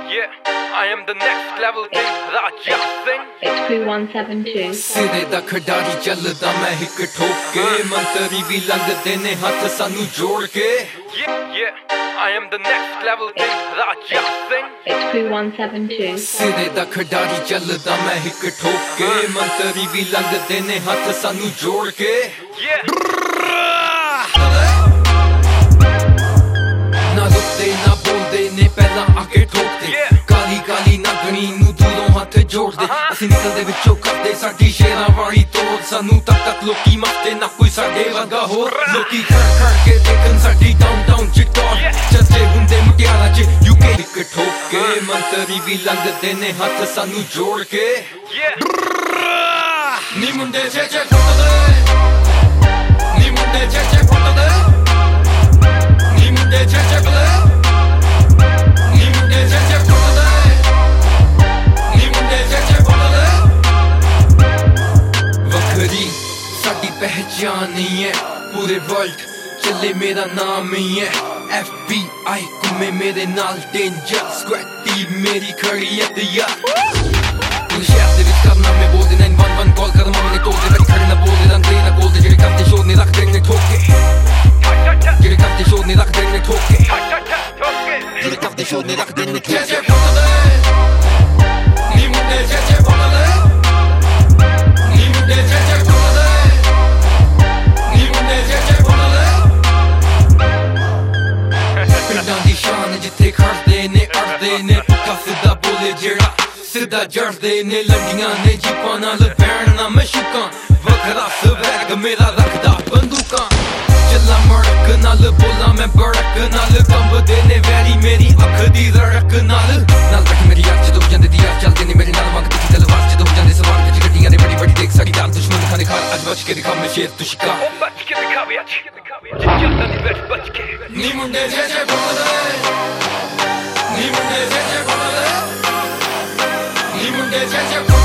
Yeah, I am the next level thing, Raja Singh. It's Crew 172. ਸਿਰੇ ਦਾ ਖਿਡਾਰੀ ਚੱਲਦਾ ਮੈਂ ਹਿੱਕ ਠੋਕ ਕੇ ਮੰਤਰੀ ਵੀ ਲੰਘਦੇ ਨੇ ਹੱਥ ਸਾਨੂੰ ਜੋੜ ਕੇ Yeah, I am the next level thing, Raja Singh. It's Crew 172. ਸਿਰੇ ਦਾ ਖਿਡਾਰੀ ਚੱਲਦਾ ਮੈਂ ਹਿੱਕ ਠੋਕ ਕੇ ਮੰਤਰੀ ਵੀ ਲੰਘਦੇ ਨੇ ਹੱਥ ਸਾਨੂੰ ਜੋੜ ਕੇ Yeah. ਨਾ ਰੁਕਦੇ ਨਾ ਬੋਲਦੇ ਨੇ ਪਹਿਲਾਂ ਆ ਕੇ ਠੋਕਦੇ ਕਾਲੀ ਕਾਲੀ ਨਗਣੀ ਨੂੰ ਦੂਰੋਂ ਹੱਥ ਜੋੜਦੇ ਅਸੀਂ ਨਿਕਲਦੇ ਵਿੱਚੋਂ ਕਰਦੇ ਸਾਡੀ ਸ਼ੇਰਾਂ ਵਾਲੀ ਤੋੜ ਸਾਨੂੰ ਤੱਕ ਲੋਕੀ ਮੱਤੇ ਨਾ ਕੋਈ ਸਾਡੇ ਵਰਗਾ ਹੋਰ ਲੋਕੀ ਖੜ ਕੇ ਦੇਖਣ ਸਾਡੀ ਡਾਊਨਟਾਊਨ ਚ ਟੌਰ ਚੱਲਦੇ ਹੁੰਦੇ ਮੁਟਿਆਰਾਂ ਚ ਯੂਕੇ ਇੱਕ ਠੋਕ ਕੇ ਮੰਤਰੀ ਵੀ ਲੰਘਦੇ ਨੇ ਹੱਥ ਸਾਨੂੰ ਜੋੜ ਕੇ ਨੀ ਮੁੰਡੇ ਜੇ ਫੁੱਟਦੇ ਨੀ ਮੁੰਡੇ ਜੇ ਫੁੱਟਦੇ ਨੀ ਮੁੰਡੇ ਜੇ ਫੁੱਟਦੇ ਨੀ ਮੁੰਡੇ ਜੇ ਫੁੱਟਦੇ ਨੀ ਮੁੰਡੇ ਜੇ ਫੁੱਟਦੇ ਵੱਖਰੀ ਸਾਡੀ ਪਹਿਚਾਨ ਨਹੀਂ ਹੈ ਪੂਰੇ ਵਰਲਡ ਚੱਲੇ ਮੇਰਾ ਨਾਮ ਹੀ ਹੈ FBI ਘੁੰਮੇ ਮੇਰੇ ਨਾਲ ਡੇਂਜਰ ਸਕੁਐਟੀ ਮੇਰੀ ਖੜੀ ਹੈ ਤਿਆਰ ਸ਼ਹਿਰ ਦੇ ਵਿੱਚ ਕਰਨਾ ਮੈਂ ਬੋਲਦੇ 911 ਕਾਲ ਕਰ ਮਾਮੇ ਨੇ ਤੋਲਦੇ ਬੈਠ ਖੜੇ ਨਾ ਬੋਲਦੇ ਰੰਗਦੇ ਨਾ ਬੋਲਦੇ ਜਿਹੜੇ ਕਰਦੇ ਸ਼ੋਰ ਨੇ ਰੱਖਦੇ ਨੇ ਠੋਕੇ ਜਿਹੜੇ ਕਰਦੇ ਸ਼ੋਰ ਨੇ ਰੱਖਦੇ ਨੇ ਠੋਕੇ ਜਿਹੜੇ ਕਰਦੇ ਸ਼ੋਰ ਨੇ ਰੱਖਦੇ ਨੇ ਠੋਕੇ ਜੇ ਫੁੱਟਦੇ ਨੀ ਮੁੰਡੇ ਜੇ ਫੁੱਟਦੇ ਨੀ ਮੁੰਡੇ ਜੇ ਫੁੱਟਦੇ ਨੀ ਮੁੰਡੇ ਜੇ ਫੁੱਟਦੇ ਪਿੰਡਾਂ ਦੀ ਸ਼ਾਨ ਜਿੱਥੇ ਖੜਦੇ ਨੇ ਅੜਦੇ ਨੇ ਪੁੱਠਾ ਸਿੱਧਾ ਬੋਲੇ ਜਿਹੜਾ ਸਿੱਧਾ ਜੜਦੇ ਨੇ ਲੰਡੀਆਂ ਨੇ ਜੀਪਾਂ ਨਾਲ ਬੈਣ ਨਾ ਮੈਂ ਸ਼ੁਕਾਂ ਵੱਖਰਾ ਸਵੈਗ ਮੇਰਾ ਰੱਖਦਾ ਬੰਦੂਕਾਂ ਚੱਲਾ ਮੜਕ ਨਾਲ ਬੋਲਾਂ ਮੈਂ ਬੜਕ ਨਾਲ ਕੰਬਦੇ ਨੇ ਵੈਰੀ ਮੇਰੀ ਅੱਖ ਦੀ ਰੜਕ ਨਾਲ ਰੱਖ ਮੇਰੀ ਅੱਖ ਜਦੋਂ ਜਾਂਦੇ ਦੀ ਅੱਖ ਚੱਲਦੇ ਨੇ ਮੇਰੇ ਨਾਲ ਮੰਗਦੇ ਸੀ ਤਲਵਾਰ ਜਦੋਂ ਜਾਂਦੇ ਸਵਾਰ ਵਿੱਚ ਗੱਡੀਆਂ ਨੇ ਬੜੀ ਬੜੀ ਦੇਖ ਸਾਡੀ ਦਾਲ ਦੁਸ਼ਮਣ ਖਾਣੇ ਖਾਰ ਅੱਜ ਬਚ ਕੇ ਦਿਖਾ ਮੈਂ ਸ਼ੇਰ ਤੂੰ ਸ਼ਿਕਾਰ ਬਚ ਕੇ ਦਿਖਾ ਵੀ ਅੱਜ ਚੱਲਦਾ ਨਹੀਂ ਬਚ ਕੇ ਨੀ ਮੁੰਡੇ ਜੇ ਫੁੱਟਦੇ ਨੀ ਮੁੰਡੇ ਜੇ ਫੁੱਟਦੇ ਨੀ ਮੁੰਡੇ ਜੇ